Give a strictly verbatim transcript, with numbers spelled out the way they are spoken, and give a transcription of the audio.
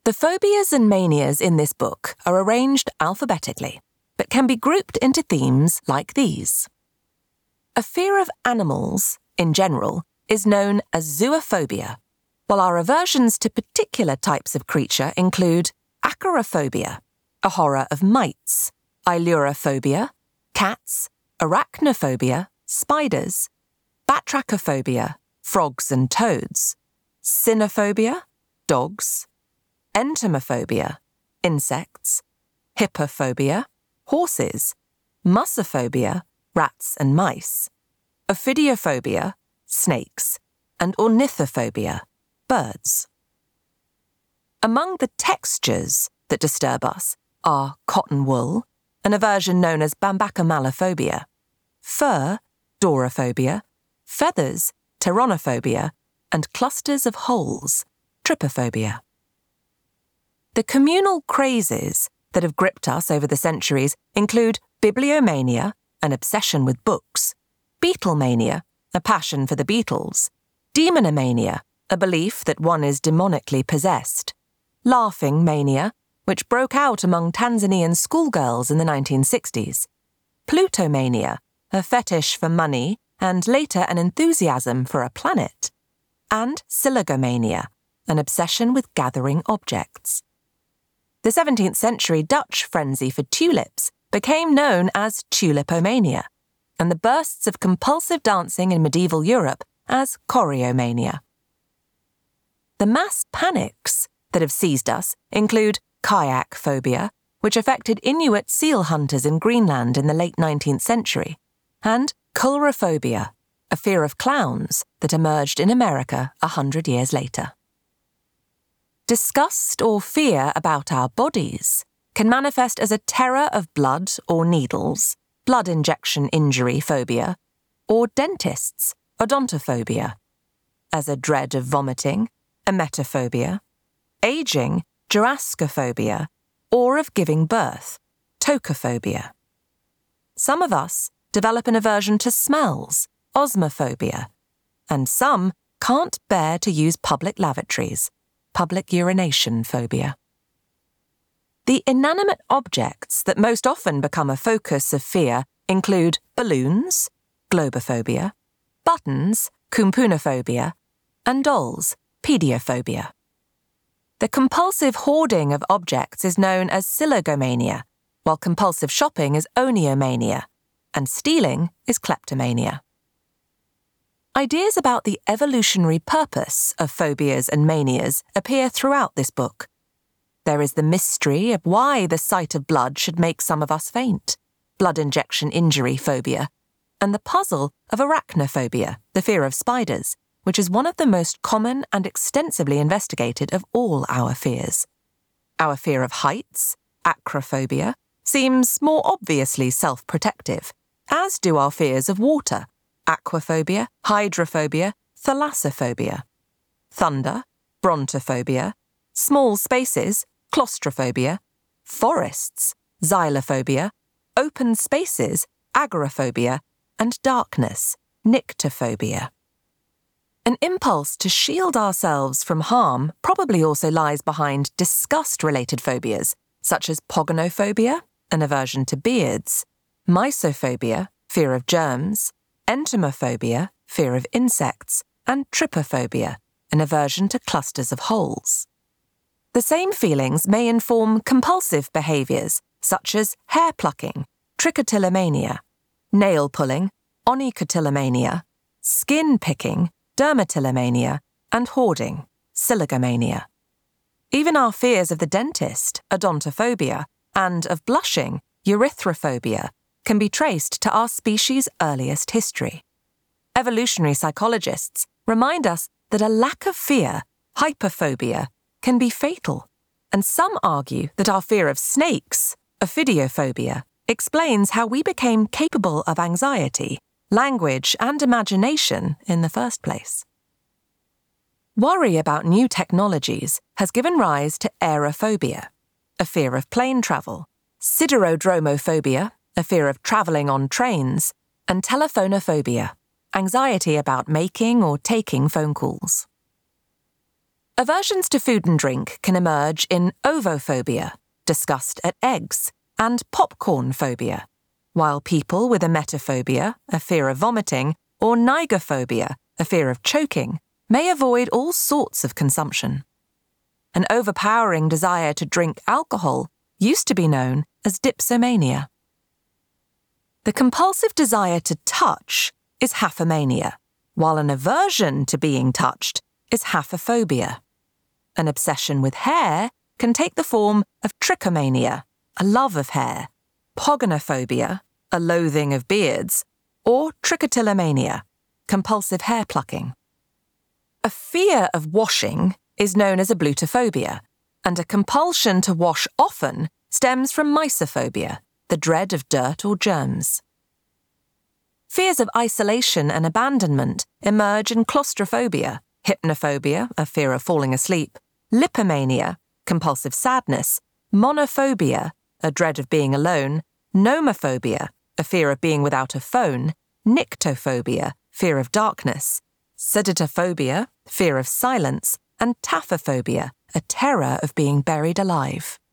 The phobias and manias in this book are arranged alphabetically, but can be grouped into themes like these. A fear of animals, in general, is known as zoophobia, while our aversions to particular types of creature include acrophobia, a horror of mites, ailurophobia, cats, arachnophobia, spiders, batrachophobia, frogs and toads, cynophobia, dogs, entomophobia, insects, hippophobia, horses, mussophobia, rats and mice, ophidiophobia, snakes, and ornithophobia, birds. Among the textures that disturb us are cotton wool, an aversion known as bambacomallophobia, fur, dorophobia, feathers, pteronophobia, and clusters of holes, trypophobia. The communal crazes that have gripped us over the centuries include bibliomania, an obsession with books, Beatlemania, a passion for the Beatles, demonomania, a belief that one is demonically possessed, laughing mania, which broke out among Tanzanian schoolgirls in the nineteen sixties, plutomania, a fetish for money and later an enthusiasm for a planet, and silogomania, an obsession with gathering objects. The seventeenth century Dutch frenzy for tulips became known as tulipomania, and the bursts of compulsive dancing in medieval Europe as choreomania. The mass panics that have seized us include kayak phobia, which affected Inuit seal hunters in Greenland in the late nineteenth century, and coulrophobia, a fear of clowns that emerged in America a hundred years later. Disgust or fear about our bodies can manifest as a terror of blood or needles, blood injection injury phobia, or dentists, odontophobia, as a dread of vomiting, emetophobia, aging, gerascophobia, or of giving birth, tocophobia. Some of us develop an aversion to smells, osmophobia, and some can't bear to use public lavatories, public urination phobia. The inanimate objects that most often become a focus of fear include balloons, globophobia, buttons, kumpunophobia, and dolls, pediophobia. The compulsive hoarding of objects is known as silogomania, while compulsive shopping is oniomania, and stealing is kleptomania. Ideas about the evolutionary purpose of phobias and manias appear throughout this book. There is the mystery of why the sight of blood should make some of us faint, blood injection injury phobia, and the puzzle of arachnophobia, the fear of spiders, which is one of the most common and extensively investigated of all our fears. Our fear of heights, acrophobia, seems more obviously self-protective, as do our fears of water, aquaphobia, hydrophobia, thalassophobia, thunder, brontophobia, small spaces, claustrophobia, forests, xylophobia, open spaces, agoraphobia, and darkness, nyctophobia. An impulse to shield ourselves from harm probably also lies behind disgust-related phobias, such as pogonophobia, an aversion to beards, mysophobia, fear of germs, entomophobia, fear of insects, and trypophobia, an aversion to clusters of holes. The same feelings may inform compulsive behaviours, such as hair plucking, trichotillomania, nail pulling, onychotillomania, skin picking, dermatillomania, and hoarding, silogomania. Even our fears of the dentist, odontophobia, and of blushing, erythrophobia, can be traced to our species' earliest history. Evolutionary psychologists remind us that a lack of fear, hyperphobia, can be fatal, and some argue that our fear of snakes, ophidiophobia, explains how we became capable of anxiety, language, and imagination in the first place. Worry about new technologies has given rise to aerophobia, a fear of plane travel, siderodromophobia, a fear of travelling on trains, and telephonophobia, anxiety about making or taking phone calls. Aversions to food and drink can emerge in ovophobia, disgust at eggs, and popcorn phobia, while people with emetophobia, a fear of vomiting, or nigophobia, a fear of choking, may avoid all sorts of consumption. An overpowering desire to drink alcohol used to be known as dipsomania. The compulsive desire to touch is haphomania, while an aversion to being touched is haphophobia. An obsession with hair can take the form of trichomania, a love of hair, pogonophobia, a loathing of beards, or trichotillomania, compulsive hair plucking. A fear of washing is known as ablutophobia, and a compulsion to wash often stems from mysophobia, the dread of dirt or germs. Fears of isolation and abandonment emerge in claustrophobia, hypnophobia, a fear of falling asleep, lipomania, compulsive sadness, monophobia, a dread of being alone, nomophobia, a fear of being without a phone, nyctophobia, fear of darkness, sedatophobia, fear of silence, and taphophobia, a terror of being buried alive.